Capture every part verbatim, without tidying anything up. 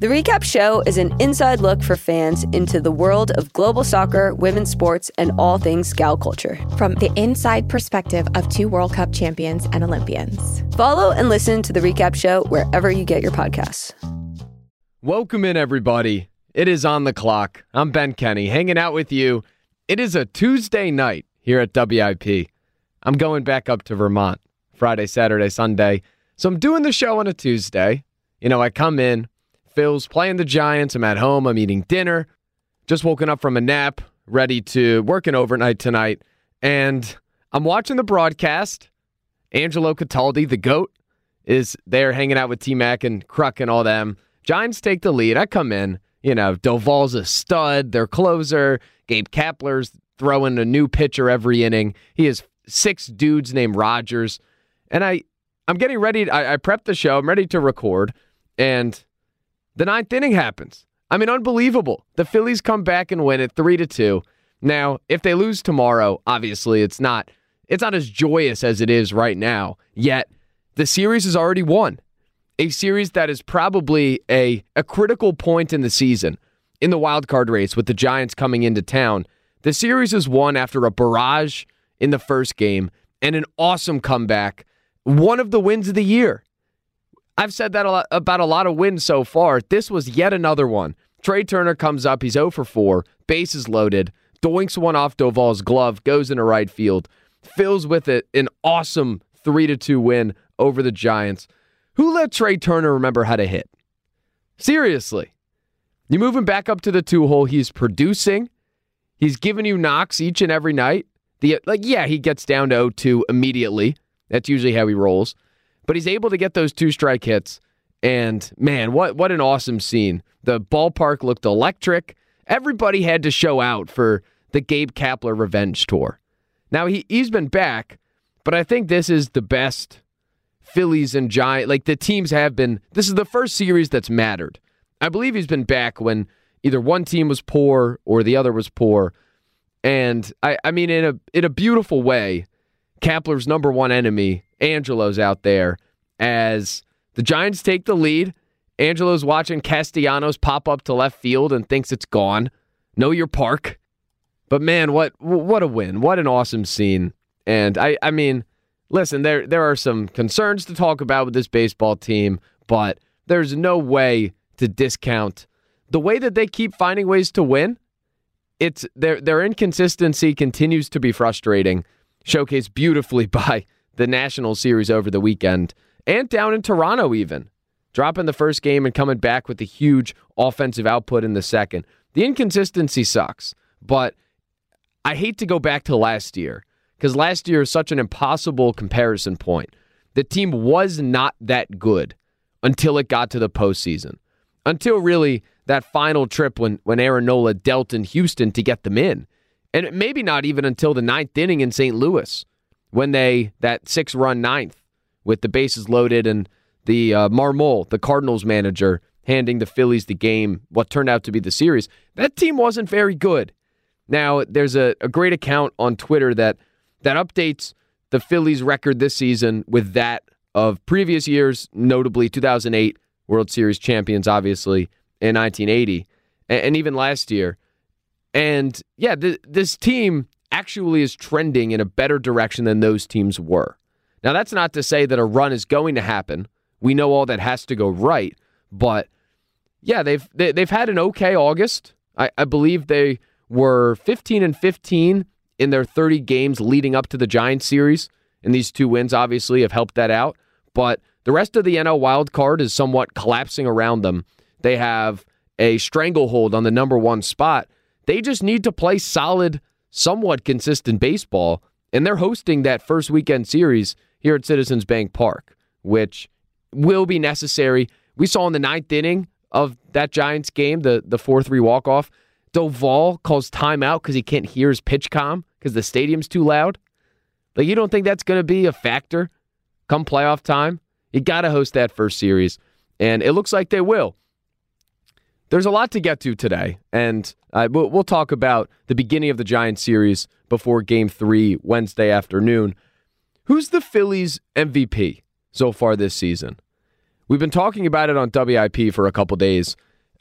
The Recap Show is an inside look for fans into the world of global soccer, women's sports, and all things gal culture. From the inside perspective of two World Cup champions and Olympians. Follow and listen to The Recap Show wherever you get your podcasts. Welcome in, everybody. It is On the Clock. I'm Ben Kenny, hanging out with you. It is a Tuesday night here at W I P. I'm going back up to Vermont Friday, Saturday, Sunday. So I'm doing the show on a Tuesday. You know, I come in. Phil's playing the Giants. I'm at home. I'm eating dinner. Just woken up from a nap, ready to work an overnight tonight. And I'm watching the broadcast. Angelo Cataldi, the GOAT, is there hanging out with T-Mac and Kruk and all them. Giants take the lead. I come in. You know, Doval's a stud. Their closer. Gabe Kapler's throwing a new pitcher every inning. He has six dudes named Rogers. And I, I'm getting ready. I, I prepped the show. I'm ready to record. And the ninth inning happens. I mean, unbelievable. The Phillies come back and win it three to two. Now, if they lose tomorrow, obviously it's not it's not as joyous as it is right now. Yet, the series is already won. A series that is probably a, a critical point in the season in the wild card race with the Giants coming into town. The series is won after a barrage in the first game and an awesome comeback. One of the wins of the year. I've said that a lot, about a lot of wins so far. This was yet another one. Trey Turner comes up. He's zero for four. Bases loaded. Doinks one off Doval's glove. Goes into right field. Fills with it an awesome three to two win over the Giants. Who let Trey Turner remember how to hit? Seriously. You move him back up to the two-hole. He's producing. He's giving you knocks each and every night. The like, yeah, he gets down to oh two immediately. That's usually how he rolls. But he's able to get those two strike hits, and man, what what an awesome scene. The ballpark looked electric. Everybody had to show out for the Gabe Kapler revenge tour. Now, he, he's been back, but I think this is the best Phillies and Giants, like the teams have been, this is the first series that's mattered. I believe he's been back when either one team was poor or the other was poor. And, I, I mean, in a in a beautiful way, Kapler's number one enemy, Angelo's out there as the Giants take the lead. Angelo's watching Castellanos pop up to left field and thinks it's gone. Know your park. But man, what what a win. What an awesome scene. And I, I mean, listen, there there are some concerns to talk about with this baseball team, but there's no way to discount the way that they keep finding ways to win. It's their their inconsistency continues to be frustrating. Showcased beautifully by the National Series over the weekend, and down in Toronto even. Dropping the first game and coming back with a huge offensive output in the second. The inconsistency sucks, but I hate to go back to last year, because last year is such an impossible comparison point. The team was not that good until it got to the postseason. Until really that final trip when, when Aaron Nola dealt in Houston to get them in. And maybe not even until the ninth inning in Saint Louis, when they, that six-run ninth, with the bases loaded and the uh, Marmol, the Cardinals manager, handing the Phillies the game, what turned out to be the series. That team wasn't very good. Now, there's a, a great account on Twitter that that updates the Phillies' record this season with that of previous years, notably two thousand eight World Series champions, obviously, in nineteen eighty, and, and even last year. And yeah, th- this team actually is trending in a better direction than those teams were. Now, that's not to say that a run is going to happen. We know all that has to go right. But yeah, they've they, they've had an okay August. I, I believe they were fifteen and fifteen in their thirty games leading up to the Giants series. And these two wins obviously have helped that out. But the rest of the N L wild card is somewhat collapsing around them. They have a stranglehold on the number one spot. They just need to play solid, somewhat consistent baseball, and they're hosting that first weekend series here at Citizens Bank Park, which will be necessary. We saw in the ninth inning of that Giants game, the the four three walk-off, Doval calls timeout because he can't hear his pitch comm because the stadium's too loud. Like, you don't think that's going to be a factor come playoff time? You got to host that first series, and it looks like they will. There's a lot to get to today, and uh, we'll, we'll talk about the beginning of the Giants series before Game three Wednesday afternoon. Who's the Phillies M V P so far this season? We've been talking about it on W I P for a couple days.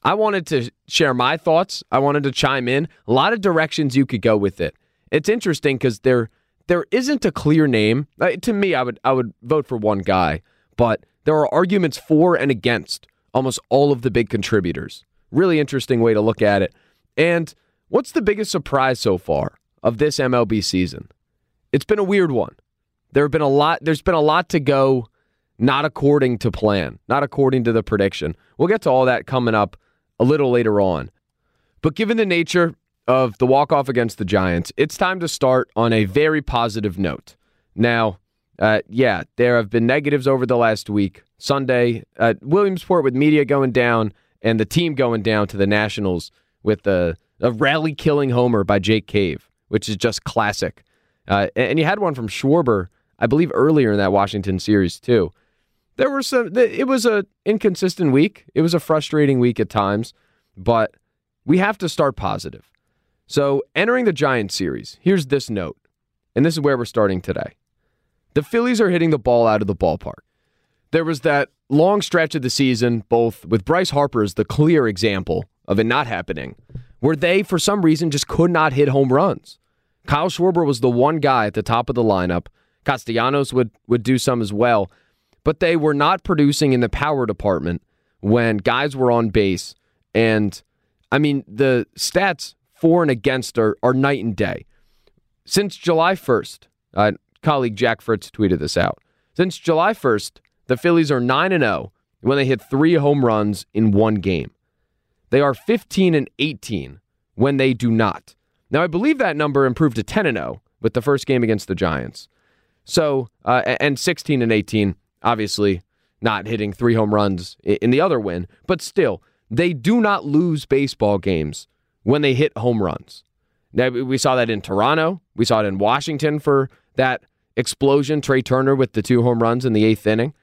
I wanted to share my thoughts. I wanted to chime in. A lot of directions you could go with it. It's interesting because there there isn't a clear name. Uh, to me, I would I would vote for one guy, but there are arguments for and against almost all of the big contributors. Really interesting way to look at it. And what's the biggest surprise so far of this M L B season? It's been a weird one. There have been a lot. There's been a lot to go not according to plan, not according to the prediction. We'll get to all that coming up a little later on. But given the nature of the walk-off against the Giants, it's time to start on a very positive note. Now, uh, yeah, there have been negatives over the last week. Sunday, uh, Williamsport with media going down and the team going down to the Nationals with a, a rally-killing homer by Jake Cave, which is just classic. Uh, and you had one from Schwarber, I believe, earlier in that Washington series, too. There were some. It was an inconsistent week. It was a frustrating week at times, but we have to start positive. So, entering the Giants series, here's this note, and this is where we're starting today. The Phillies are hitting the ball out of the ballpark. There was that long stretch of the season, both with Bryce Harper as the clear example of it not happening, where they, for some reason, just could not hit home runs. Kyle Schwarber was the one guy at the top of the lineup. Castellanos would, would do some as well. But they were not producing in the power department when guys were on base. And, I mean, the stats for and against are, are night and day. Since July first, uh, colleague Jack Fritz tweeted this out. Since July first, the Phillies are nine and oh when they hit three home runs in one game. They are fifteen and eighteen when they do not. Now, I believe that number improved to ten and oh with the first game against the Giants. So, uh, and sixteen and eighteen, obviously not hitting three home runs in the other win, but still, they do not lose baseball games when they hit home runs. Now, we saw that in Toronto. We saw it in Washington for that explosion, Trey Turner with the two home runs in the eighth inning.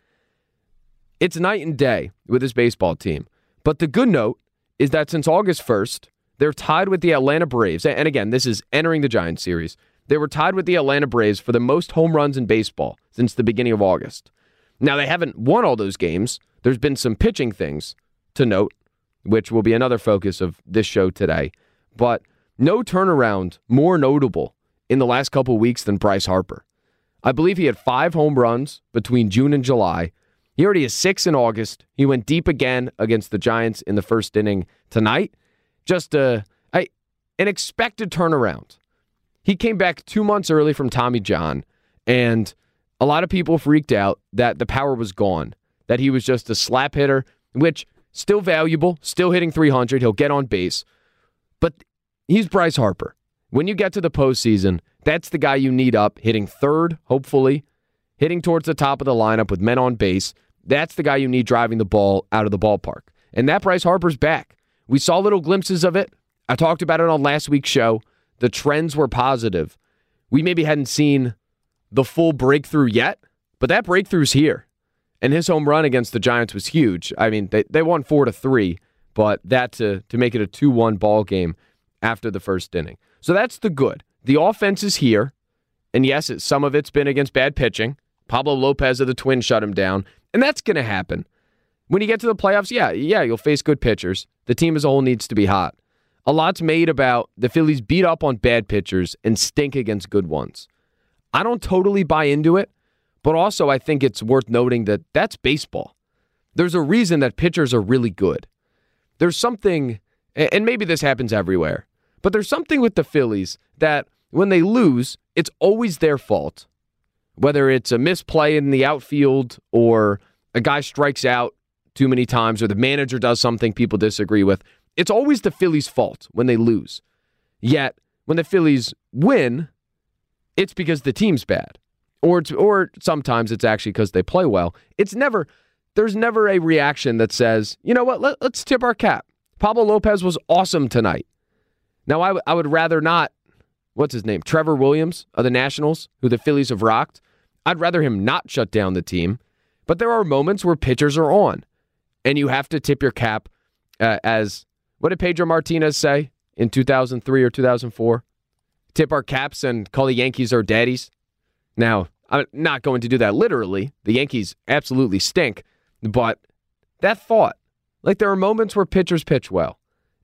It's night and day with this baseball team. But the good note is that since August first, they're tied with the Atlanta Braves. And again, this is entering the Giants series. They were tied with the Atlanta Braves for the most home runs in baseball since the beginning of August. Now, they haven't won all those games. There's been some pitching things to note, which will be another focus of this show today. But no turnaround more notable in the last couple weeks than Bryce Harper. I believe he had five home runs between June and July. He already has six in August. He went deep again against the Giants in the first inning tonight. Just a, a, an expected turnaround. He came back two months early from Tommy John, and a lot of people freaked out that the power was gone, that he was just a slap hitter, which still valuable, still hitting three hundred. He'll get on base. But he's Bryce Harper. When you get to the postseason, that's the guy you need up, hitting third, hopefully, hitting towards the top of the lineup with men on base. That's the guy you need driving the ball out of the ballpark. And that Bryce Harper's back. We saw little glimpses of it. I talked about it on last week's show. The trends were positive. We maybe hadn't seen the full breakthrough yet, but that breakthrough's here. And his home run against the Giants was huge. I mean, they, they won four to three, but that to, to make it a two one ball game after the first inning. So that's the good. The offense is here, and yes, it, some of it's been against bad pitching. Pablo Lopez of the Twins shut him down, and that's going to happen. When you get to the playoffs, yeah, yeah, you'll face good pitchers. The team as a whole needs to be hot. A lot's made about the Phillies beat up on bad pitchers and stink against good ones. I don't totally buy into it, but also I think it's worth noting that that's baseball. There's a reason that pitchers are really good. There's something, and maybe this happens everywhere, but there's something with the Phillies that when they lose, it's always their fault. Whether it's a misplay in the outfield or a guy strikes out too many times or the manager does something people disagree with, it's always the Phillies' fault when they lose. Yet, when the Phillies win, it's because the team's bad. Or it's, or sometimes it's actually because they play well. It's never, there's never a reaction that says, you know what, Let, let's tip our cap. Pablo Lopez was awesome tonight. Now, I, w- I would rather not, what's his name, Trevor Williams of the Nationals, who the Phillies have rocked. I'd rather him not shut down the team. But there are moments where pitchers are on, and you have to tip your cap uh, as, what did Pedro Martinez say in two thousand three or two thousand four? Tip our caps and call the Yankees our daddies. Now, I'm not going to do that literally. The Yankees absolutely stink. But that thought, Like, there are moments where pitchers pitch well,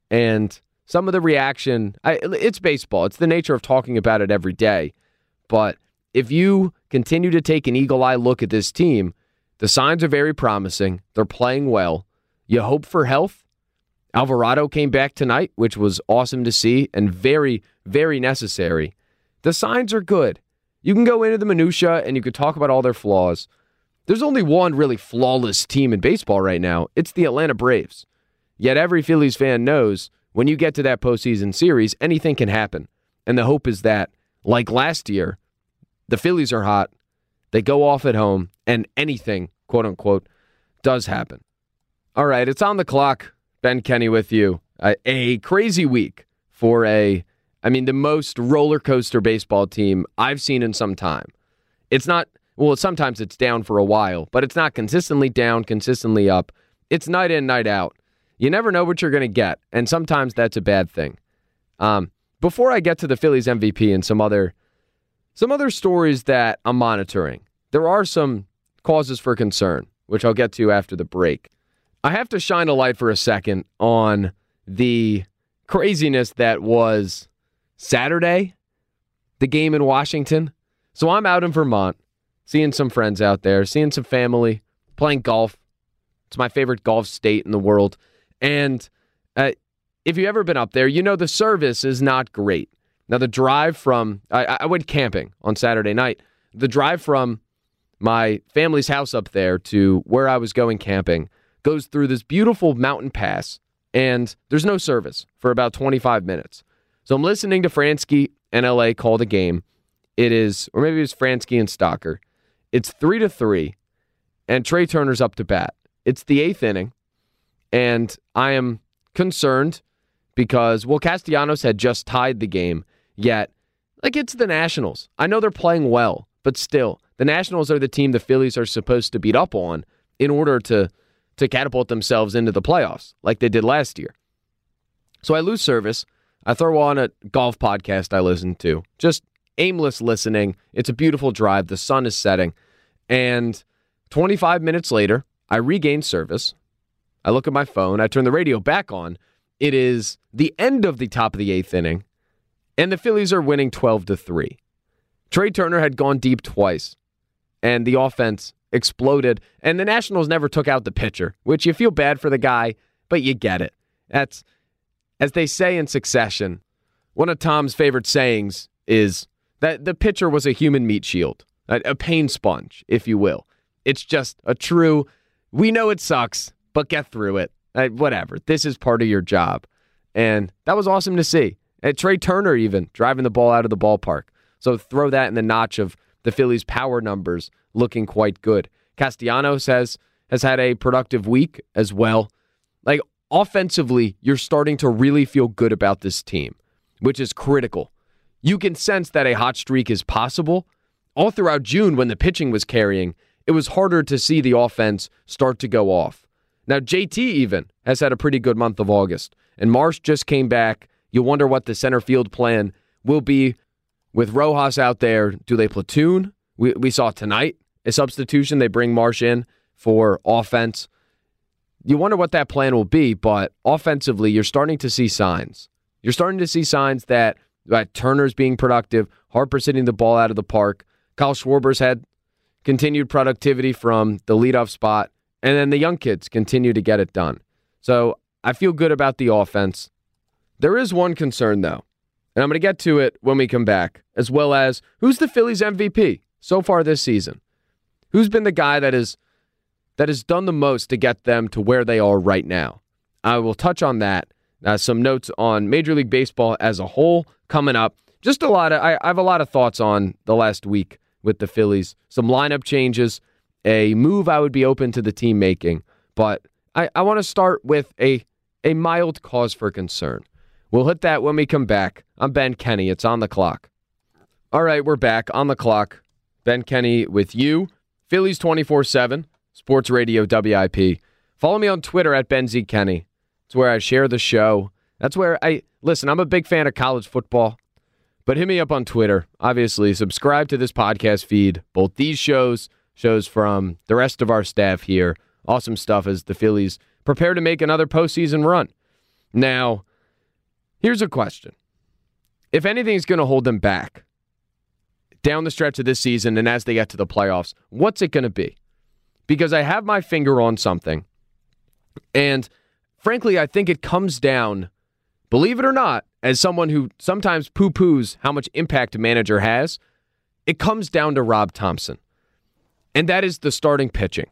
and some of the reaction, I, it's baseball. It's the nature of talking about it every day. But if you continue to take an eagle-eye look at this team, the signs are very promising. They're playing well. You hope for health. Alvarado came back tonight, which was awesome to see and very, very necessary. The signs are good. You can go into the minutia and you can talk about all their flaws. There's only one really flawless team in baseball right now. It's the Atlanta Braves. Yet every Phillies fan knows when you get to that postseason series, anything can happen. And the hope is that, like last year, the Phillies are hot, they go off at home, and anything, quote-unquote, does happen. All right, it's on the clock. Ben Kenny with you. Uh, a crazy week for a, I mean, the most roller coaster baseball team I've seen in some time. It's not, well, sometimes it's down for a while, but it's not consistently down, consistently up. It's night in, night out. You never know what you're going to get, and sometimes that's a bad thing. Um, before I get to the Phillies M V P and some other, some other stories that I'm monitoring, there are some causes for concern, which I'll get to after the break. I have to shine a light for a second on the craziness that was Saturday, the game in Washington. So I'm out in Vermont, seeing some friends out there, seeing some family, playing golf. It's my favorite golf state in the world. And uh, if you've ever been up there, you know the service is not great. Now, the drive from, I, I went camping on Saturday night. The drive from my family's house up there to where I was going camping goes through this beautiful mountain pass, and there's no service for about twenty-five minutes. So I'm listening to Fransky and L A call the game. It is, or maybe it's Fransky and Stocker. It's three to three, and Trey Turner's up to bat. It's the eighth inning, and I am concerned because, well, Castellanos had just tied the game, yet, like, it's the Nationals. I know they're playing well, but still, the Nationals are the team the Phillies are supposed to beat up on in order to to catapult themselves into the playoffs like they did last year. So I lose service. I throw on a golf podcast I listen to. Just aimless listening. It's a beautiful drive. The sun is setting. And twenty-five minutes later, I regain service. I look at my phone. I turn the radio back on. It is the end of the top of the eighth inning, and the Phillies are winning twelve to three. Trey Turner had gone deep twice, and the offense exploded, and the Nationals never took out the pitcher, which you feel bad for the guy, but you get it. That's, as they say in Succession, one of Tom's favorite sayings is that the pitcher was a human meat shield, a, a pain sponge, if you will. It's just a true, we know it sucks, but get through it. Uh, whatever. This is part of your job. And that was awesome to see. And Trey Turner even driving the ball out of the ballpark. So throw that in the notch of the Phillies' power numbers looking quite good. Castellanos has, has had a productive week as well. Like, offensively, you're starting to really feel good about this team, which is critical. You can sense that a hot streak is possible. All throughout June, when the pitching was carrying, it was harder to see the offense start to go off. Now, J T even has had a pretty good month of August, and Marsh just came back. You wonder what the center field plan will be with Rojas out there. Do they platoon? We we saw tonight a substitution. They bring Marsh in for offense. You wonder what that plan will be, but offensively, you're starting to see signs. You're starting to see signs that, that Turner's being productive, Harper's hitting the ball out of the park. Kyle Schwarber's had continued productivity from the leadoff spot, and then the young kids continue to get it done. So I feel good about the offense. There is one concern, though, and I'm going to get to it when we come back, as well as who's the Phillies M V P so far this season? Who's been the guy that is that has done the most to get them to where they are right now? I will touch on that. Uh, some notes on Major League Baseball as a whole coming up. Just a lot of I, I have a lot of thoughts on the last week with the Phillies. Some lineup changes, a move I would be open to the team making, but I, I want to start with a a mild cause for concern. We'll hit that when we come back. I'm Ben Kenny. It's On the Clock. All right, we're back on the clock. Ben Kenny with you. Phillies twenty-four seven, Sports Radio W I P. Follow me on Twitter at Ben Z Kenny. It's where I share the show. That's where I, listen, I'm a big fan of college football, but hit me up on Twitter. Obviously, subscribe to this podcast feed, both these shows, shows from the rest of our staff here. Awesome stuff as the Phillies prepare to make another postseason run. Now, here's a question. If anything's going to hold them back down the stretch of this season and as they get to the playoffs, what's it going to be? Because I have my finger on something, and frankly, I think it comes down, believe it or not, as someone who sometimes poo-poos how much impact a manager has, it comes down to Rob Thomson. And that is the starting pitching.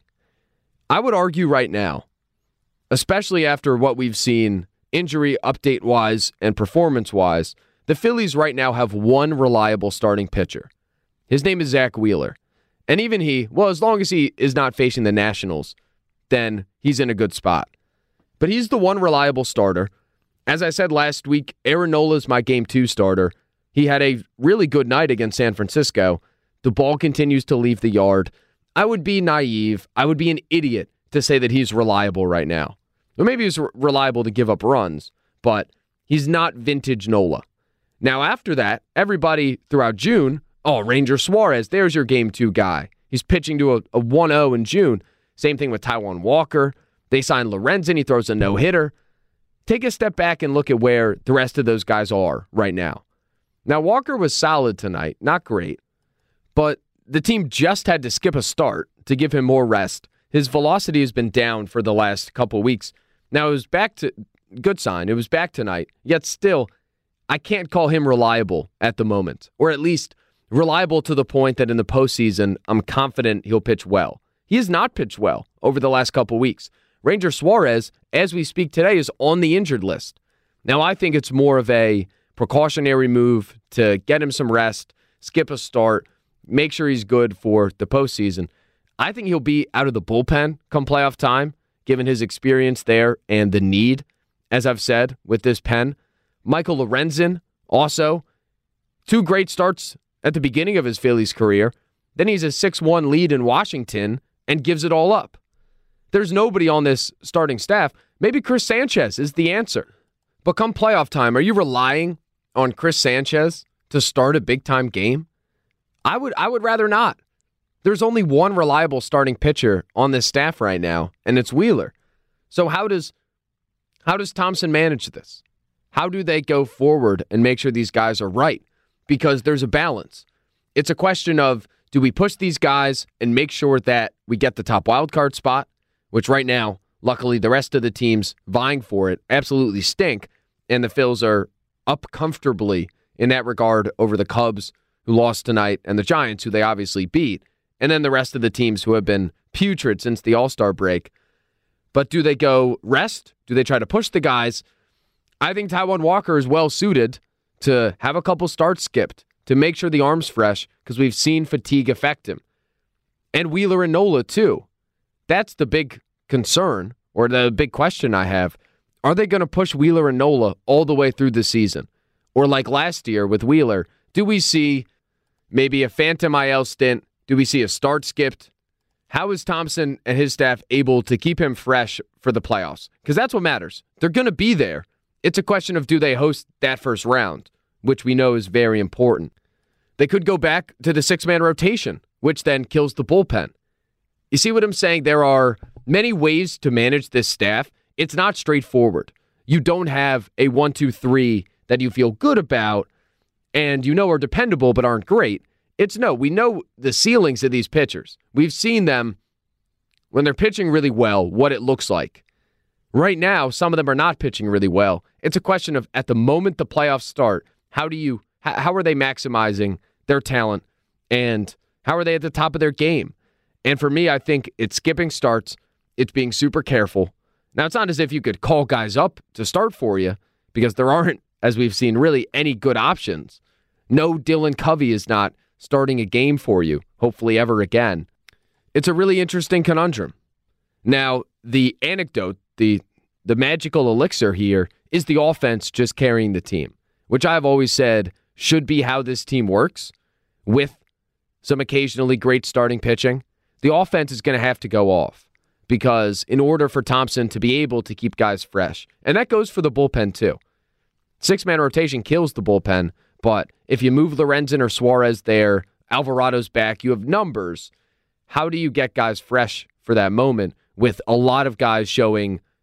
I would argue right now, especially after what we've seen injury update-wise and performance-wise, the Phillies right now have one reliable starting pitcher. His name is Zach Wheeler. And even he, well, as long as he is not facing the Nationals, then he's in a good spot. But he's the one reliable starter. As I said last week, Aaron Nola is my game two starter. He had a really good night against San Francisco. The ball continues to leave the yard. I would be naive. I would be an idiot to say that he's reliable right now. Or maybe he's re- reliable to give up runs, but he's not vintage Nola. Now, after that, everybody throughout June, oh, Ranger Suarez, there's your game two guy. He's pitching to a, a one oh in June. Same thing with Taijuan Walker. They signed Lorenzen. He throws a no-hitter. Take a step back and look at where the rest of those guys are right now. Now, Walker was solid tonight, not great, but the team just had to skip a start to give him more rest. His velocity has been down for the last couple weeks. Now, it was back to, good sign, it was back tonight, yet still, I can't call him reliable at the moment, or at least reliable to the point that in the postseason, I'm confident he'll pitch well. He has not pitched well over the last couple weeks. Ranger Suarez, as we speak today, is on the injured list. Now, I think it's more of a precautionary move to get him some rest, skip a start, make sure he's good for the postseason. I think he'll be out of the bullpen come playoff time, given his experience there and the need, as I've said, with this pen. Michael Lorenzen, also, two great starts at the beginning of his Phillies career. Then he's a six one lead in Washington and gives it all up. There's nobody on this starting staff. Maybe Chris Sanchez is the answer. But come playoff time, are you relying on Chris Sanchez to start a big-time game? I would I would rather not. There's only one reliable starting pitcher on this staff right now, and it's Wheeler. So how does how does Thomson manage this? How do they go forward and make sure these guys are right? Because there's a balance. It's a question of, do we push these guys and make sure that we get the top wildcard spot, which right now, luckily, the rest of the teams vying for it absolutely stink, and the Phils are up comfortably in that regard over the Cubs, who lost tonight, and the Giants, who they obviously beat, and then the rest of the teams who have been putrid since the All-Star break. But do they go rest? Do they try to push the guys? I think Taijuan Walker is well-suited to have a couple starts skipped, to make sure the arm's fresh, because we've seen fatigue affect him. And Wheeler and Nola, too. That's the big concern, or the big question I have. Are they going to push Wheeler and Nola all the way through the season? Or like last year with Wheeler, do we see maybe a phantom I L stint? Do we see a start skipped? How is Thomson and his staff able to keep him fresh for the playoffs? Because that's what matters. They're going to be there. It's a question of, do they host that first round, which we know is very important. They could go back to the six-man rotation, which then kills the bullpen. You see what I'm saying? There are many ways to manage this staff. It's not straightforward. You don't have a one, two, three that you feel good about and you know are dependable but aren't great. It's no, we know the ceilings of these pitchers. We've seen them when they're pitching really well, what it looks like. Right now, some of them are not pitching really well. It's a question of, at the moment the playoffs start, how do you, how are they maximizing their talent and how are they at the top of their game? And for me, I think it's skipping starts. It's being super careful. Now, it's not as if you could call guys up to start for you because there aren't, as we've seen, really any good options. No, Dylan Covey is not starting a game for you, hopefully ever again. It's a really interesting conundrum. Now, the anecdote, the the magical elixir here is the offense just carrying the team, which I've always said should be how this team works, with some occasionally great starting pitching. The offense is going to have to go off because in order for Thomson to be able to keep guys fresh, and that goes for the bullpen too. Six-man rotation kills the bullpen, but if you move Lorenzen or Suarez there, Alvarado's back, you have numbers. How do you get guys fresh for that moment with a lot of guys showing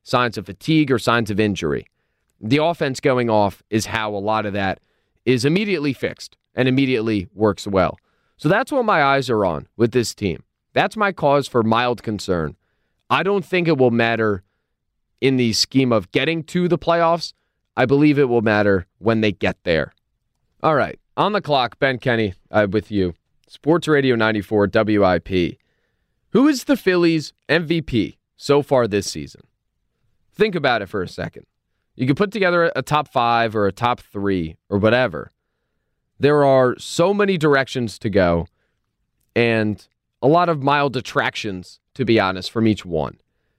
signs of fatigue or signs of injury. The offense going off is how a lot of that is immediately fixed and immediately works well. So that's what my eyes are on with this team. That's my cause for mild concern. I don't think it will matter in the scheme of getting to the playoffs. I believe it will matter when they get there. All right, on the clock, Ben Kenny uh, with you. Sports Radio ninety-four W I P. Who is the Phillies' M V P so far this season? Think about it for a second. You could put together a top five or a top three or whatever. There are so many directions to go and a lot of mild detractions, to be honest, from each one.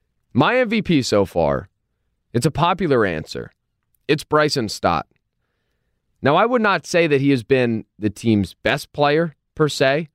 My M V P so far, it's a popular answer. It's Bryson Stott. Now, I would not say that he has been the team's best player, per se,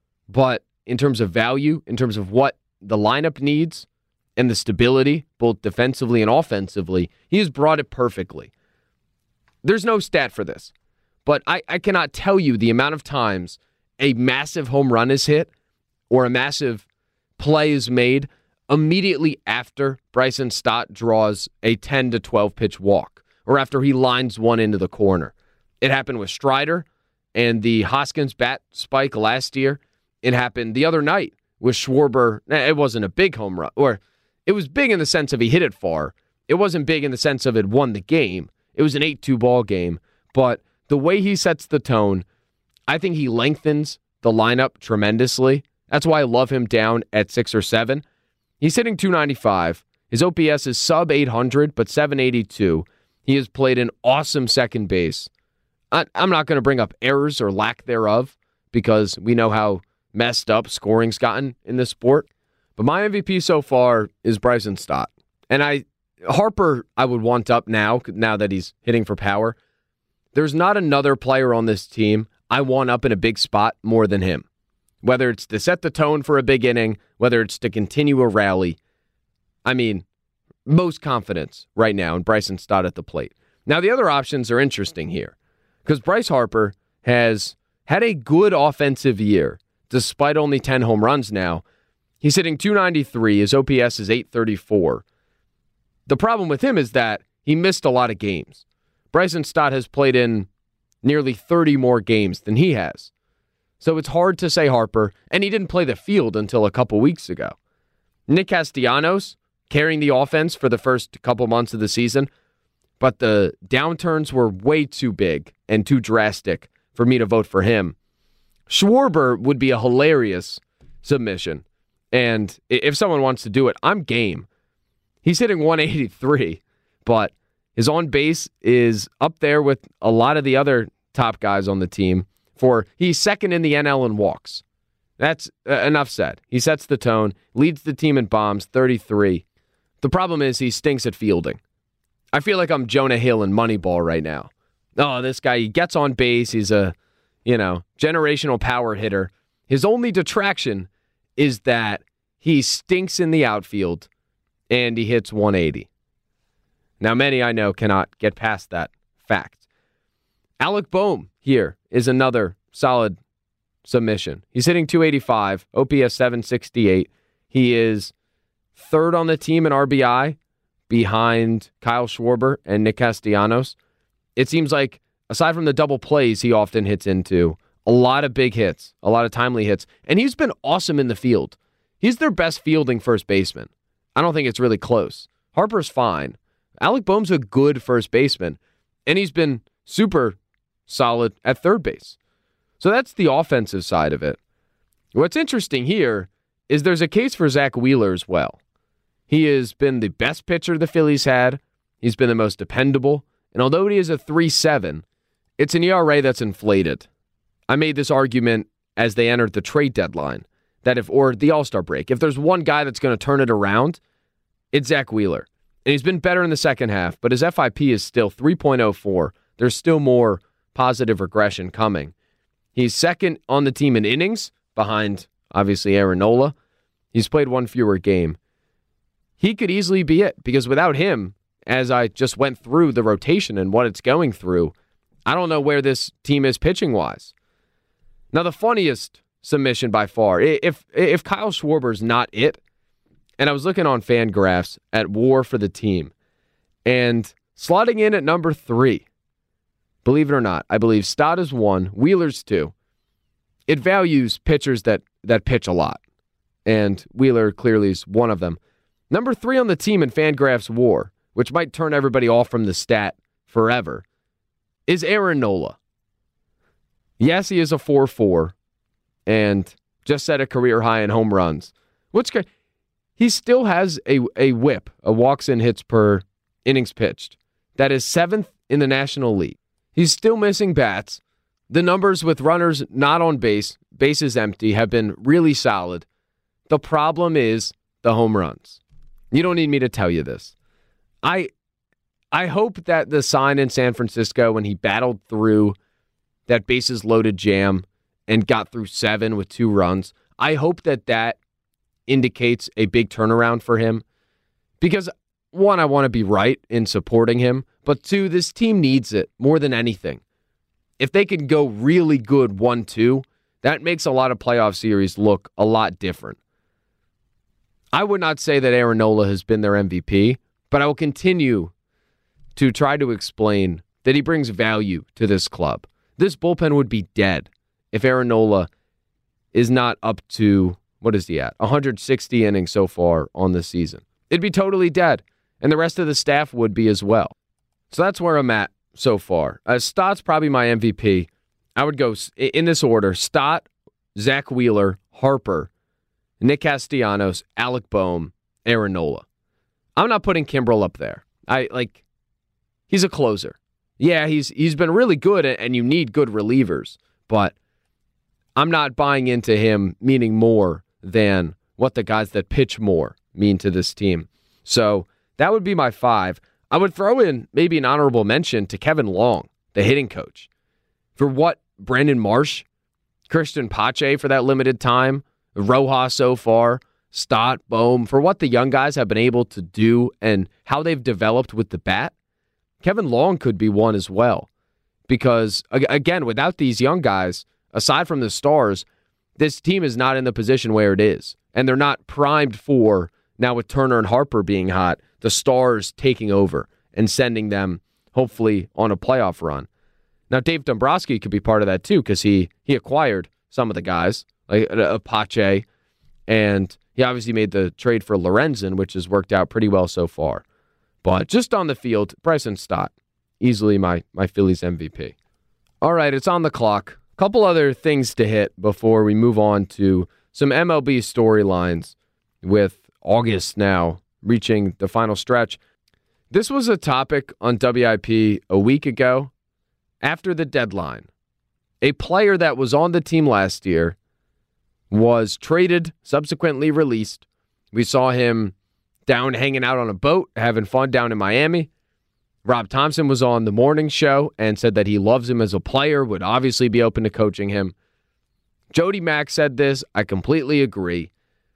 but in terms of value, in terms of what the lineup needs and the stability, both defensively and offensively, he has brought it perfectly. There's no stat for this, but I, I cannot tell you the amount of times a massive home run is hit or a massive play is made immediately after Bryson Stott draws a ten to twelve pitch walk or after he lines one into the corner. It happened with Strider and the Hoskins bat spike last year. It happened the other night with Schwarber. It wasn't a big home run, or it was big in the sense of he hit it far. It wasn't big in the sense of it won the game. It was an eight two ball game. But the way he sets the tone, I think he lengthens the lineup tremendously. That's why I love him down at six or seven. He's hitting two ninety-five. His O P S is sub eight hundred, but seven eighty-two. He has played an awesome second base. I, I'm not going to bring up errors or lack thereof because we know how messed up scoring's gotten in this sport. But my M V P so far is Bryson Stott. And I Harper, I would want up now, now that he's hitting for power. There's not another player on this team I want up in a big spot more than him. Whether it's to set the tone for a big inning, whether it's to continue a rally. I mean, most confidence right now in Bryson Stott at the plate. Now, the other options are interesting here because Bryce Harper has had a good offensive year despite only ten home runs now. He's hitting two ninety-three. His O P S is eight thirty-four. The problem with him is that he missed a lot of games. Bryson Stott has played in nearly thirty more games than he has. So it's hard to say Harper, and he didn't play the field until a couple weeks ago. Nick Castellanos carrying the offense for the first couple months of the season, but the downturns were way too big and too drastic for me to vote for him. Schwarber would be a hilarious submission, and if someone wants to do it, I'm game. He's hitting one eighty-three, but his on-base is up there with a lot of the other top guys on the team. For he's second in the N L in walks. That's uh, enough said. He sets the tone, leads the team in bombs, thirty-three. The problem is he stinks at fielding. I feel like I'm Jonah Hill in Moneyball right now. Oh, this guy, he gets on base. He's a, you know, generational power hitter. His only detraction is that he stinks in the outfield and he hits one eighty. Now, many I know cannot get past that fact. Alec Boehm here is another solid submission. He's hitting two eighty-five, O P S seven sixty-eight. He is third on the team in R B I behind Kyle Schwarber and Nick Castellanos. It seems like, aside from the double plays he often hits into, a lot of big hits, a lot of timely hits, and he's been awesome in the field. He's their best fielding first baseman. I don't think it's really close. Harper's fine. Alec Boehm's a good first baseman, and he's been super solid at third base. So that's the offensive side of it. What's interesting here is there's a case for Zach Wheeler as well. He has been the best pitcher the Phillies had. He's been the most dependable. And although he is a three seven, it's an E R A that's inflated. I made this argument as they entered the trade deadline, that if, or the All-Star break, if there's one guy that's going to turn it around, it's Zach Wheeler. And he's been better in the second half, but his F I P is still three point oh four. There's still more positive regression coming. He's second on the team in innings, behind, obviously, Aaron Nola. He's played one fewer game. He could easily be it, because without him, as I just went through the rotation and what it's going through, I don't know where this team is pitching-wise. Now, the funniest submission by far, if if Kyle Schwarber's not it, And I was looking on Fangraphs at WAR for the team. And slotting in at number three, believe it or not, I believe Stott is one, Wheeler's two. It values pitchers that, that pitch a lot. And Wheeler clearly is one of them. Number three on the team in Fangraphs WAR, which might turn everybody off from the stat forever, is Aaron Nola. Yes, he is a four four and just set a career high in home runs. What's great, he still has a, a whip, a walks in hits per innings pitched. That is seventh in the National League. He's still missing bats. The numbers with runners not on base, bases empty, have been really solid. The problem is the home runs. You don't need me to tell you this. I I hope that the sign in San Francisco when he battled through that bases loaded jam and got through seven with two runs, I hope that that indicates a big turnaround for him. Because, one, I want to be right in supporting him, but two, this team needs it more than anything. If they can go really good one two, that makes a lot of playoff series look a lot different. I would not say that Aaron Nola has been their M V P, but I will continue to try to explain that he brings value to this club. This bullpen would be dead if Aaron Nola is not up to, what is he at, one hundred sixty innings so far on this season. It'd be totally dead, and the rest of the staff would be as well. So that's where I'm at so far. Uh, Stott's probably my M V P. I would go in this order: Stott, Zach Wheeler, Harper, Nick Castellanos, Alec Boehm, Aaron Nola. I'm not putting Kimbrel up there. I like he's a closer. Yeah, he's he's been really good, and you need good relievers, but I'm not buying into him meaning more than what the guys that pitch more mean to this team. So that would be my five. I would throw in maybe an honorable mention to Kevin Long, the hitting coach, for what Brandon Marsh, Christian Pache for that limited time, Rojas so far, Stott, Boehm, for what the young guys have been able to do and how they've developed with the bat. Kevin Long could be one as well. Because, again, without these young guys, aside from the stars, this team is not in the position where it is. And they're not primed for, now with Turner and Harper being hot, the stars taking over and sending them, hopefully, on a playoff run. Now, Dave Dombrowski could be part of that, too, because he he acquired some of the guys, like Pache, and he obviously made the trade for Lorenzen, which has worked out pretty well so far. But just on the field, Bryson Stott, easily my, my Phillies M V P. All right, it's on the clock. A couple other things to hit before we move on to some M L B storylines with August now reaching the final stretch. This was a topic on W I P a week ago after the deadline. A player that was on the team last year was traded, subsequently released. We saw him down hanging out on a boat, having fun down in Miami. Rob Thompson was on the morning show and said that he loves him as a player, would obviously be open to coaching him. Jody Mack said this. I completely agree.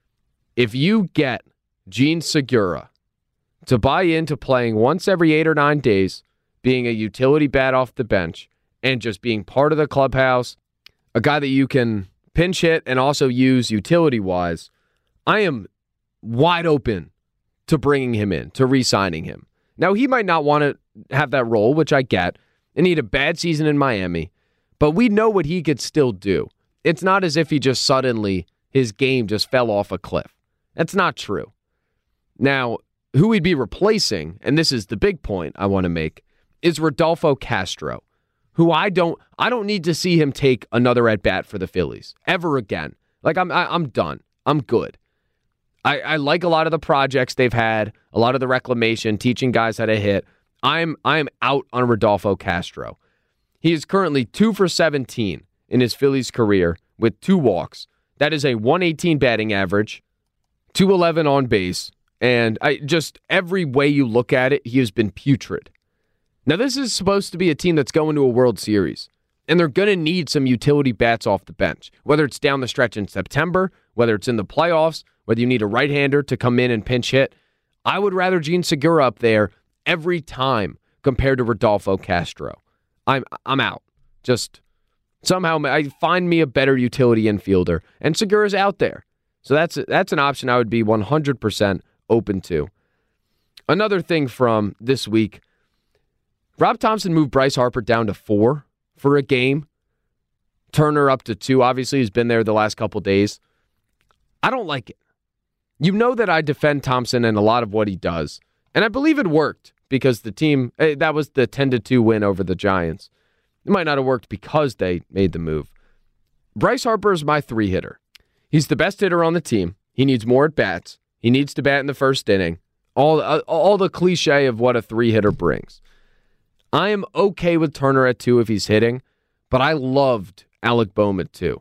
If you get Gene Segura to buy into playing once every eight or nine days, being a utility bat off the bench, and just being part of the clubhouse, a guy that you can pinch hit and also use utility-wise, I am wide open to bringing him in, to re-signing him. Now, he might not want to have that role, which I get, and he had a bad season in Miami, but we know what he could still do. It's not as if he just suddenly, his game just fell off a cliff. That's not true. Now, who he'd be replacing, and this is the big point I want to make, is Rodolfo Castro, who I don't I don't need to see him take another at-bat for the Phillies ever again. Like, I'm I, I'm done. I'm good. I, I like a lot of the projects they've had, a lot of the reclamation, teaching guys how to hit. I'm I'm out on Rodolfo Castro. He is currently two for seventeen in his Phillies career with two walks. That is a one eighteen batting average, two eleven on base, and I just every way you look at it, he has been putrid. Now, this is supposed to be a team that's going to a World Series, and they're going to need some utility bats off the bench, whether it's down the stretch in September, whether it's in the playoffs, whether you need a right-hander to come in and pinch hit. I would rather Gene Segura up there every time compared to Rodolfo Castro. I'm I'm out. Just somehow I find me a better utility infielder, and Segura's out there. So that's that's an option I would be one hundred percent open to. Another thing from this week, Rob Thomson moved Bryce Harper down to four for a game. Turner up to two. Obviously, he's been there the last couple days. I don't like it. You know that I defend Thompson and a lot of what he does. And I believe it worked because the team, that was the ten to two win over the Giants. It might not have worked because they made the move. Bryce Harper is my three hitter. He's the best hitter on the team. He needs more at bats. He needs to bat in the first inning. All, uh, all the cliche of what a three hitter brings. I am okay with Turner at two if he's hitting, but I loved Alec Bohm at two.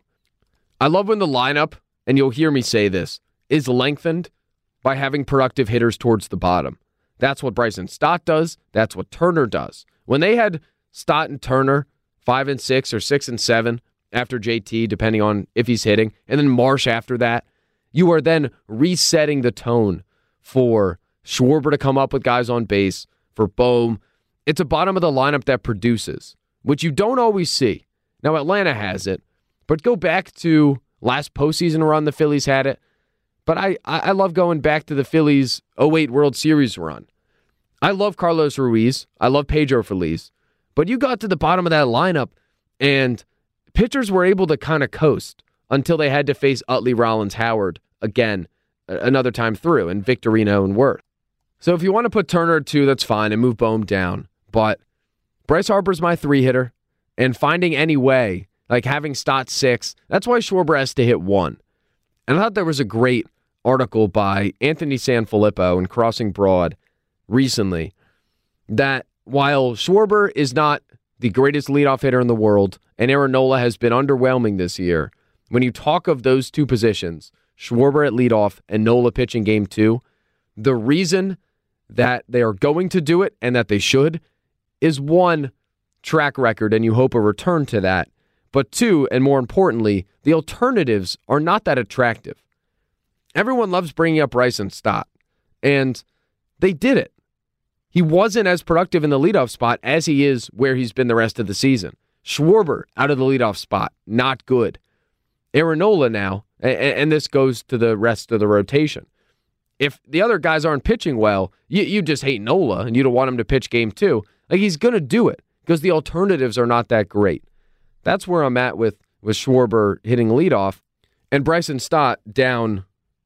I love when the lineup, and you'll hear me say this, is lengthened by having productive hitters towards the bottom. That's what Bryson Stott does. That's what Turner does. When they had Stott and Turner five and six or six and seven after J T, depending on if he's hitting, and then Marsh after that, you are then resetting the tone for Schwarber to come up with guys on base, for Bohm. It's a bottom of the lineup that produces, which you don't always see. Now, Atlanta has it, but go back to last postseason run, the Phillies had it. But I, I love going back to the Phillies' oh eight World Series run. I love Carlos Ruiz. I love Pedro Feliz. But you got to the bottom of that lineup, and pitchers were able to kind of coast until they had to face Utley, Rollins, Howard again another time through, and Victorino and Worth. So if you want to put Turner at two, that's fine, and move Bohm down. But Bryce Harper's my three hitter, and finding any way, like having Stott six, that's why Schwarber has to hit one. And I thought there was a great article by Anthony Sanfilippo in Crossing Broad recently that while Schwarber is not the greatest leadoff hitter in the world, and Aaron Nola has been underwhelming this year, when you talk of those two positions, Schwarber at leadoff and Nola pitching game two, the reason that they are going to do it and that they should is one, track record, and you hope a return to that. But two, and more importantly, the alternatives are not that attractive. Everyone loves bringing up Bryson Stott, and they did it. He wasn't as productive in the leadoff spot as he is where he's been the rest of the season. Schwarber out of the leadoff spot, not good. Aaron Nola now, and this goes to the rest of the rotation. If the other guys aren't pitching well, you, you just hate Nola, and you don't want him to pitch game two. Like, he's going to do it because the alternatives are not that great. That's where I'm at with, with Schwarber hitting leadoff, and Bryson Stott down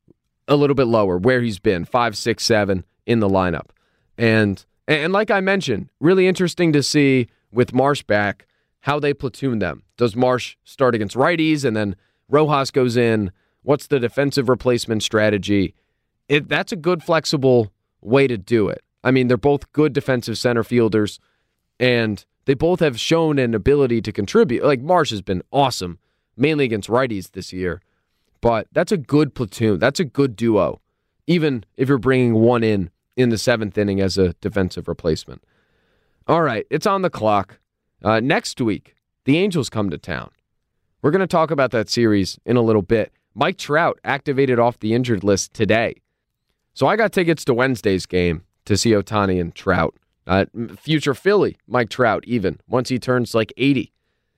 a little bit lower, where he's been, five, six, seven in the lineup. And and like I mentioned, really interesting to see with Marsh back how they platoon them. Does Marsh start against righties and then Rojas goes in? What's the defensive replacement strategy? It, that's a good, flexible way to do it. I mean, they're both good defensive center fielders, and they both have shown an ability to contribute. Like, Marsh has been awesome, mainly against righties this year. But that's a good platoon. That's a good duo, even if you're bringing one in in the seventh inning as a defensive replacement. All right, it's on the clock. Uh, next week, the Angels come to town. We're going to talk about that series in a little bit. Mike Trout activated off the injured list today. So I got tickets to Wednesday's game to see Ohtani and Trout. Uh, future Philly, Mike Trout, even, once he turns like eighty.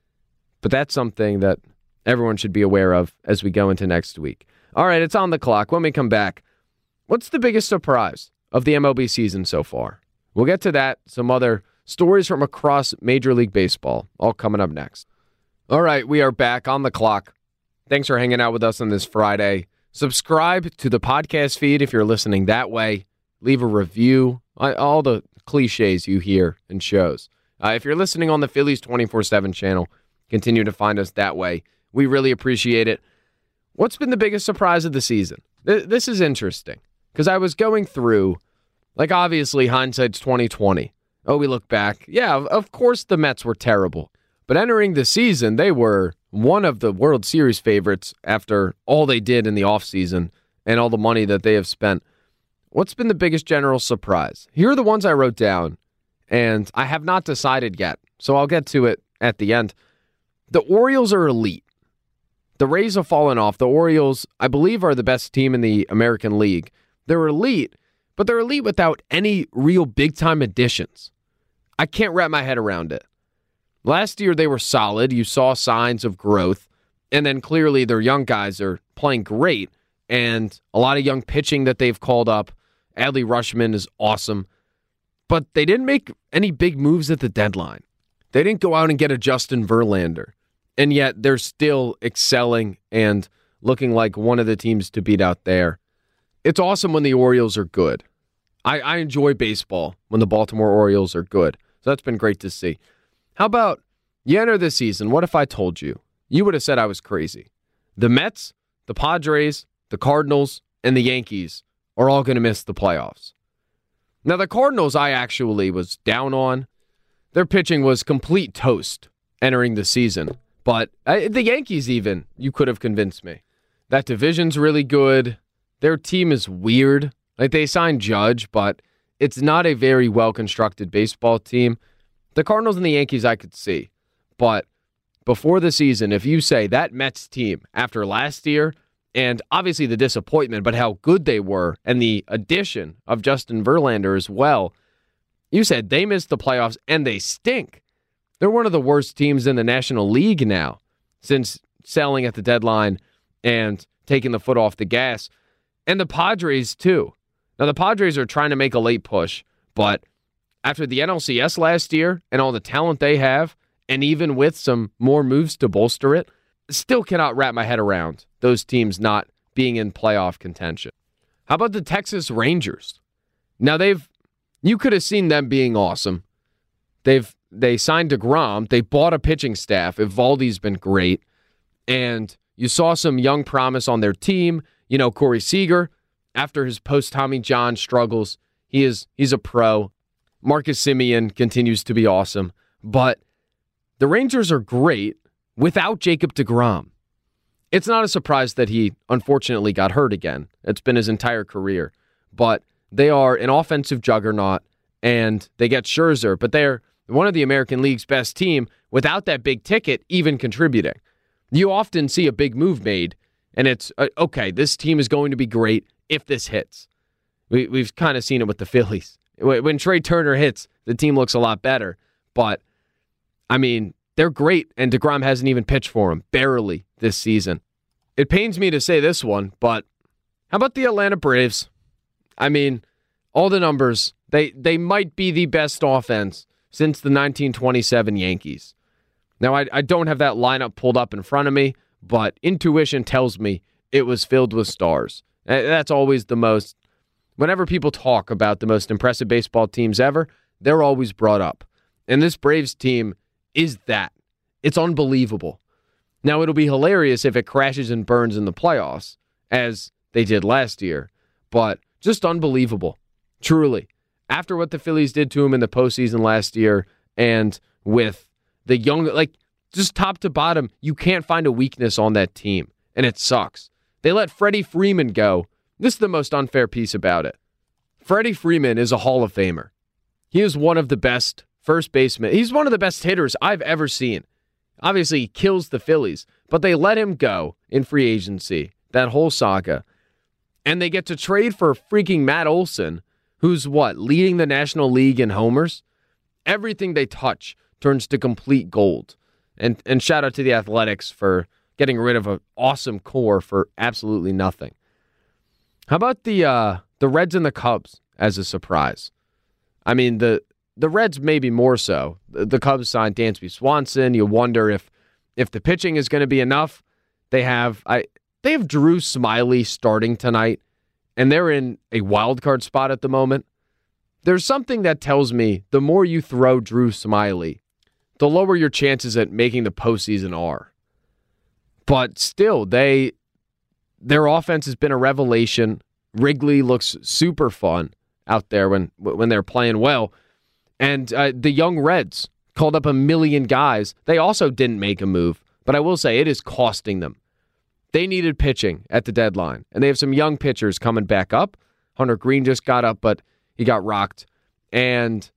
But that's something that everyone should be aware of as we go into next week. All right, it's on the clock. When we come back, what's the biggest surprise of the M L B season so far? We'll get to that, some other stories from across Major League Baseball, all coming up next. All right, we are back on the clock. Thanks for hanging out with us on this Friday. Subscribe to the podcast feed if you're listening that way. Leave a review, all the cliches you hear in shows. Uh, if you're listening on the Phillies twenty-four seven channel, continue to find us that way. We really appreciate it. What's been the biggest surprise of the season? Th- this is interesting because I was going through, like, obviously hindsight's twenty twenty. Oh, we look back. Yeah, of course the Mets were terrible. But entering the season, they were one of the World Series favorites after all they did in the offseason and all the money that they have spent. What's been the biggest general surprise? Here are the ones I wrote down, and I have not decided yet, so I'll get to it at the end. The Orioles are elite. The Rays have fallen off. The Orioles, I believe, are the best team in the American League. They're elite, but they're elite without any real big-time additions. I can't wrap my head around it. Last year, they were solid. You saw signs of growth, and then clearly their young guys are playing great, and a lot of young pitching that they've called up. Adley Rutschman is awesome. But they didn't make any big moves at the deadline. They didn't go out and get a Justin Verlander. And yet they're still excelling and looking like one of the teams to beat out there. It's awesome when the Orioles are good. I, I enjoy baseball when the Baltimore Orioles are good. So that's been great to see. How about you enter this season? What if I told you? You would have said I was crazy. The Mets, the Padres, the Cardinals, and the Yankees are all going to miss the playoffs. Now, the Cardinals I actually was down on. Their pitching was complete toast entering the season. But I, the Yankees even, you could have convinced me. That division's really good. Their team is weird. Like, they signed Judge, but it's not a very well-constructed baseball team. The Cardinals and the Yankees I could see. But before the season, if you say that Mets team after last year, and obviously the disappointment, but how good they were, and the addition of Justin Verlander as well, you said they missed the playoffs and they stink. They're one of the worst teams in the National League now since selling at the deadline and taking the foot off the gas. And the Padres, too. Now, the Padres are trying to make a late push, but after the N L C S last year and all the talent they have, and even with some more moves to bolster it, still cannot wrap my head around those teams not being in playoff contention. How about the Texas Rangers? Now, they've you could have seen them being awesome. They've they signed DeGrom. They bought a pitching staff. Evaldi's been great. And you saw some young promise on their team. You know, Corey Seager, after his post-Tommy John struggles, he is he's a pro. Marcus Semien continues to be awesome. But the Rangers are great without Jacob DeGrom. It's not a surprise that he unfortunately got hurt again. It's been his entire career. But they are an offensive juggernaut, and they get Scherzer, but they're one of the American League's best team without that big ticket even contributing. You often see a big move made, and it's, uh, okay, this team is going to be great if this hits. We, we've kind of seen it with the Phillies. When Trey Turner hits, the team looks a lot better. But, I mean, they're great, and DeGrom hasn't even pitched for them, barely, this season. It pains me to say this one, but how about the Atlanta Braves? I mean, all the numbers, they, they might be the best offense since the nineteen twenty-seven Yankees. Now, I, I don't have that lineup pulled up in front of me, but intuition tells me it was filled with stars. That's always the most, whenever people talk about the most impressive baseball teams ever, they're always brought up. And this Braves team is that. It's unbelievable. Now, it'll be hilarious if it crashes and burns in the playoffs, as they did last year, but just unbelievable. Truly. After what the Phillies did to him in the postseason last year, and with the young, like, just top to bottom, you can't find a weakness on that team, and it sucks. They let Freddie Freeman go. This is the most unfair piece about it. Freddie Freeman is a Hall of Famer. He is one of the best first basemen. He's one of the best hitters I've ever seen. Obviously, he kills the Phillies, but they let him go in free agency, that whole saga. And they get to trade for freaking Matt Olson, who's what, leading the National League in homers? Everything they touch turns to complete gold. And and shout out to the Athletics for getting rid of an awesome core for absolutely nothing. How about the uh, the Reds and the Cubs as a surprise? I mean, the the Reds maybe more so. The, the Cubs signed Dansby Swanson. You wonder if if the pitching is going to be enough. They have I they have Drew Smyly starting tonight, and they're in a wild card spot at the moment. There's something that tells me the more you throw Drew Smyly, the lower your chances at making the postseason are. But still, they their offense has been a revelation. Wrigley looks super fun out there when when they're playing well. And uh, the young Reds called up a million guys. They also didn't make a move, but I will say it is costing them. They needed pitching at the deadline, and they have some young pitchers coming back up. Hunter Green just got up, but he got rocked. And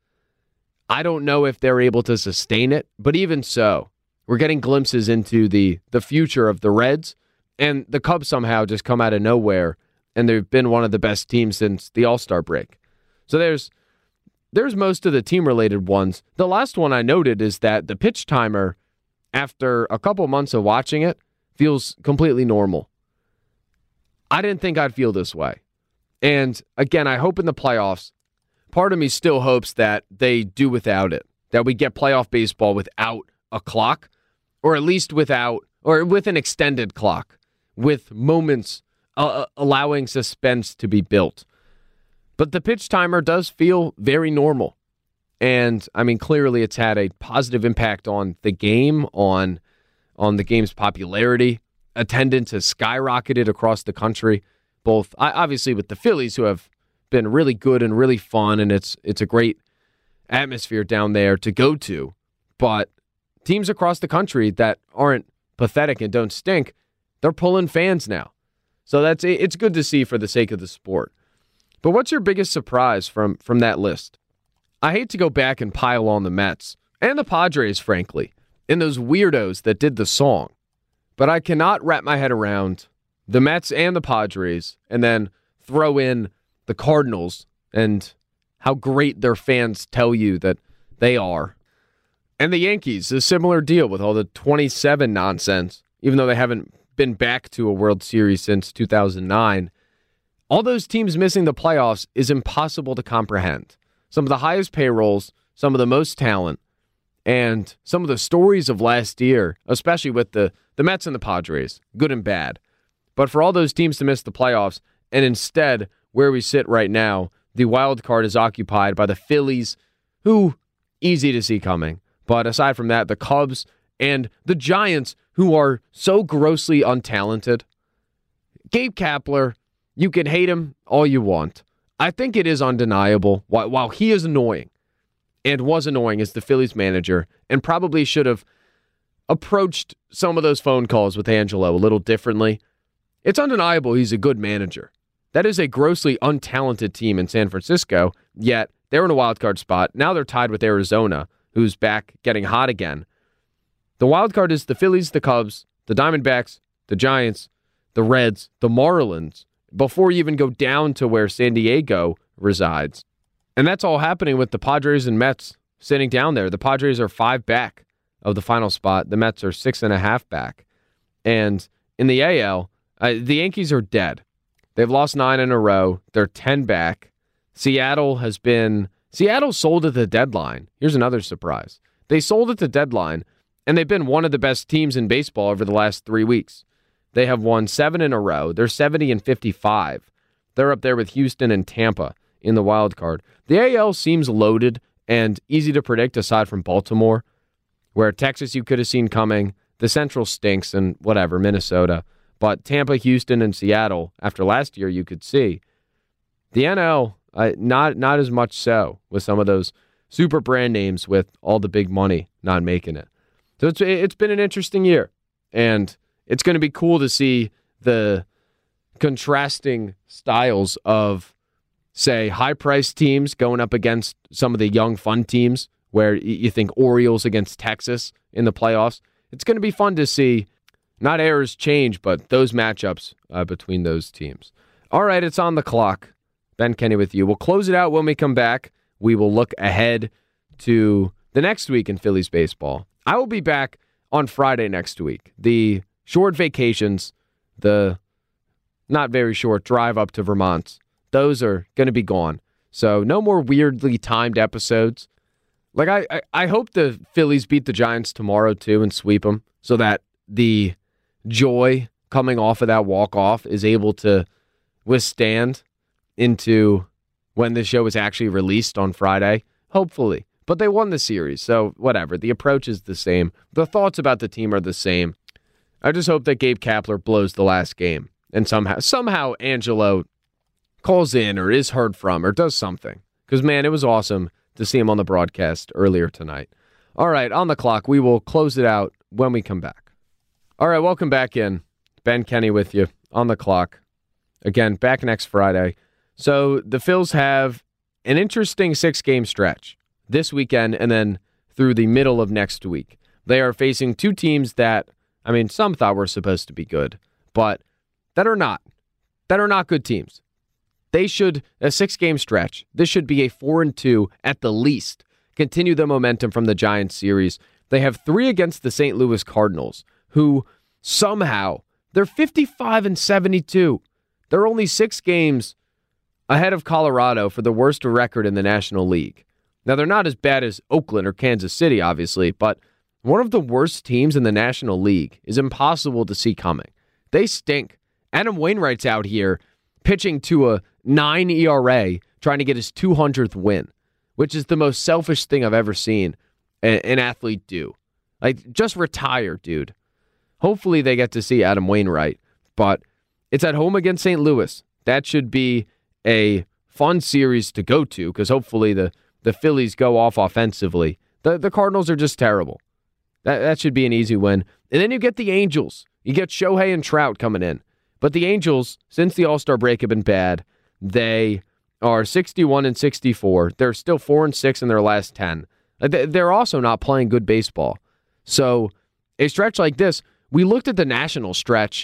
I don't know if they're able to sustain it, but even so, we're getting glimpses into the, the future of the Reds, and the Cubs somehow just come out of nowhere, and they've been one of the best teams since the All-Star break. So there's there's most of the team-related ones. The last one I noted is that the pitch timer, after a couple months of watching it, feels completely normal. I didn't think I'd feel this way. And again, I hope in the playoffs, part of me still hopes that they do without it, that we get playoff baseball without a clock, or at least without, or with an extended clock, with moments uh, allowing suspense to be built. But the pitch timer does feel very normal. And, I mean, clearly it's had a positive impact on the game, on, on the game's popularity. Attendance has skyrocketed across the country, both obviously with the Phillies, who have been really good and really fun, and it's it's a great atmosphere down there to go to. But teams across the country that aren't pathetic and don't stink, they're pulling fans now. So that's it's good to see for the sake of the sport. But what's your biggest surprise from from that list? I hate to go back and pile on the Mets and the Padres, frankly, and those weirdos that did the song. But I cannot wrap my head around the Mets and the Padres and then throw in the Cardinals and how great their fans tell you that they are. And the Yankees, a similar deal with all the twenty-seven nonsense, even though they haven't been back to a World Series since two thousand nine. All those teams missing the playoffs is impossible to comprehend. Some of the highest payrolls, some of the most talent, and some of the stories of last year, especially with the, the Mets and the Padres, good and bad. But for all those teams to miss the playoffs, and instead, where we sit right now, the wild card is occupied by the Phillies, who, easy to see coming. But aside from that, the Cubs and the Giants, who are so grossly untalented. Gabe Kapler, you can hate him all you want. I think it is undeniable, while he is annoying, and was annoying as the Phillies manager, and probably should have approached some of those phone calls with Angelo a little differently. It's undeniable he's a good manager. That is a grossly untalented team in San Francisco, yet they're in a wild card spot. Now they're tied with Arizona, who's back getting hot again. The wild card is the Phillies, the Cubs, the Diamondbacks, the Giants, the Reds, the Marlins, before you even go down to where San Diego resides. And that's all happening with the Padres and Mets sitting down there. The Padres are five back of the final spot. The Mets are six and a half back. And in the A L, uh, the Yankees are dead. They've lost nine in a row. They're ten back. Seattle has been... Seattle sold at the deadline. Here's another surprise. They sold at the deadline, and they've been one of the best teams in baseball over the last three weeks. They have won seven in a row. They're seventy and fifty-five. They're up there with Houston and Tampa in the wild card. The A L seems loaded and easy to predict aside from Baltimore, where Texas you could have seen coming. The Central stinks and whatever, Minnesota. But Tampa, Houston, and Seattle, after last year, you could see. The N L, uh, not not as much so with some of those super brand names with all the big money not making it. So it's it's been an interesting year. And it's going to be cool to see the contrasting styles of, say, high-priced teams going up against some of the young, fun teams where you think Orioles against Texas in the playoffs. It's going to be fun to see, not errors change, but those matchups uh, between those teams. All right, it's on the clock. Ben Kenny with you. We'll close it out when we come back. We will look ahead to the next week in Phillies baseball. I will be back on Friday next week. The short vacations, the not very short drive up to Vermont, those are going to be gone. So no more weirdly timed episodes. Like I, I, I hope the Phillies beat the Giants tomorrow too and sweep them so that the joy coming off of that walk-off is able to withstand into when the show is actually released on Friday. Hopefully. But they won the series, so whatever. The approach is the same. The thoughts about the team are the same. I just hope that Gabe Kapler blows the last game and somehow somehow Angelo calls in or is heard from or does something. Because, man, it was awesome to see him on the broadcast earlier tonight. All right, on the clock, we will close it out when we come back. All right, welcome back in. Ben Kenny with you on the clock. Again, back next Friday. So the Phils have an interesting six-game stretch this weekend and then through the middle of next week. They are facing two teams that, I mean, some thought were supposed to be good, but that are not. That are not good teams. They should, a six-game stretch, this should be a four and two at the least. Continue the momentum from the Giants series. They have three against the Saint Louis Cardinals, who somehow, they're fifty-five and seventy-two. They're only six games ahead of Colorado for the worst record in the National League. Now, they're not as bad as Oakland or Kansas City, obviously, but one of the worst teams in the National League is impossible to see coming. They stink. Adam Wainwright's out here pitching to a nine E R A, trying to get his two hundredth win, which is the most selfish thing I've ever seen an athlete do. Like, just retire, dude. Hopefully they get to see Adam Wainwright, but it's at home against Saint Louis. That should be a fun series to go to because hopefully the, the Phillies go off offensively. The the Cardinals are just terrible. That, that should be an easy win. And then you get the Angels. You get Shohei and Trout coming in. But the Angels, since the All-Star break, have been bad. They are sixty-one and sixty-four. They're still four and six in their last ten. They're also not playing good baseball. So a stretch like this, we looked at the national stretch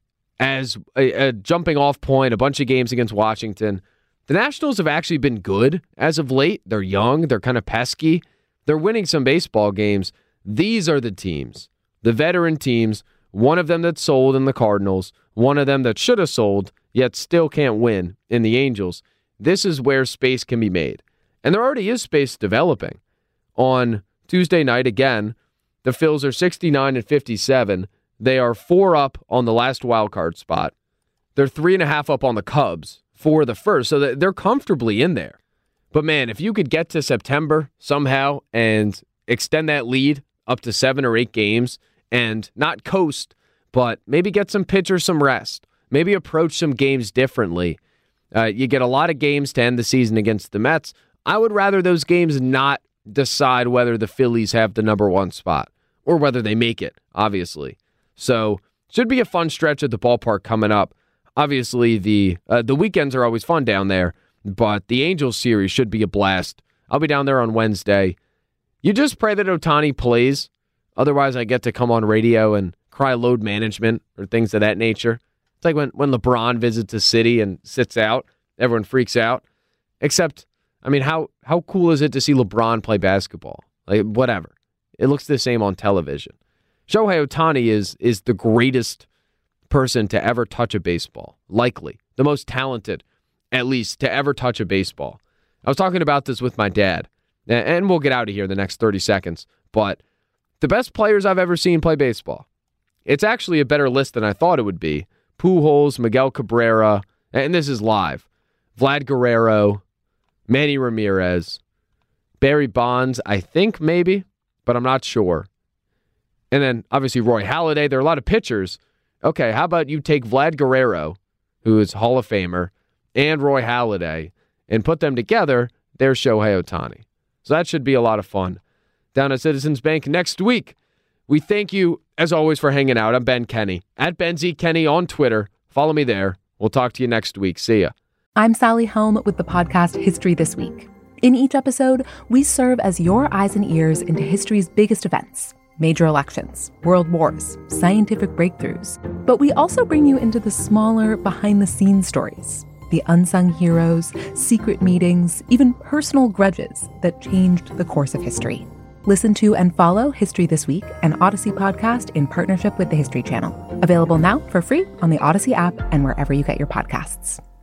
as a, a jumping off point, a bunch of games against Washington. The Nationals have actually been good as of late. They're young. They're kind of pesky. They're winning some baseball games. These are the teams, the veteran teams, one of them that sold in the Cardinals, one of them that should have sold, yet still can't win in the Angels. This is where space can be made. And there already is space developing. On Tuesday night, again, the Phils are sixty-nine and fifty-seven. They are four up on the last wild card spot. They're three and a half up on the Cubs for the first, so they're comfortably in there. But man, if you could get to September somehow and extend that lead up to seven or eight games and not coast, but maybe get some pitchers some rest, maybe approach some games differently. Uh, you get a lot of games to end the season against the Mets. I would rather those games not decide whether the Phillies have the number one spot or whether they make it, obviously. So should be a fun stretch at the ballpark coming up. Obviously, the uh, the weekends are always fun down there, but the Angels series should be a blast. I'll be down there on Wednesday. You just pray that Ohtani plays. Otherwise, I get to come on radio and cry load management or things of that nature. It's like when, when LeBron visits a city and sits out, everyone freaks out. Except, I mean, how how cool is it to see LeBron play basketball? Like, whatever. It looks the same on television. Shohei Ohtani is is the greatest person to ever touch a baseball. Likely. The most talented, at least, to ever touch a baseball. I was talking about this with my dad, and we'll get out of here in the next thirty seconds, but the best players I've ever seen play baseball. It's actually a better list than I thought it would be. Pujols, Miguel Cabrera, and this is live. Vlad Guerrero, Manny Ramirez, Barry Bonds, I think maybe, but I'm not sure. And then, obviously, Roy Halladay. There are a lot of pitchers. Okay, how about you take Vlad Guerrero, who is Hall of Famer, and Roy Halladay, and put them together, there's Shohei Ohtani. So that should be a lot of fun. Down at Citizens Bank next week. We thank you, as always, for hanging out. I'm Ben Kenny, at Ben Z Kenny on Twitter. Follow me there. We'll talk to you next week. See ya. I'm Sally Helm with the podcast History This Week. In each episode, we serve as your eyes and ears into history's biggest events. Major elections, world wars, scientific breakthroughs. But we also bring you into the smaller, behind-the-scenes stories. The unsung heroes, secret meetings, even personal grudges that changed the course of history. Listen to and follow History This Week, an Odyssey podcast in partnership with the History Channel. Available now for free on the Odyssey app and wherever you get your podcasts.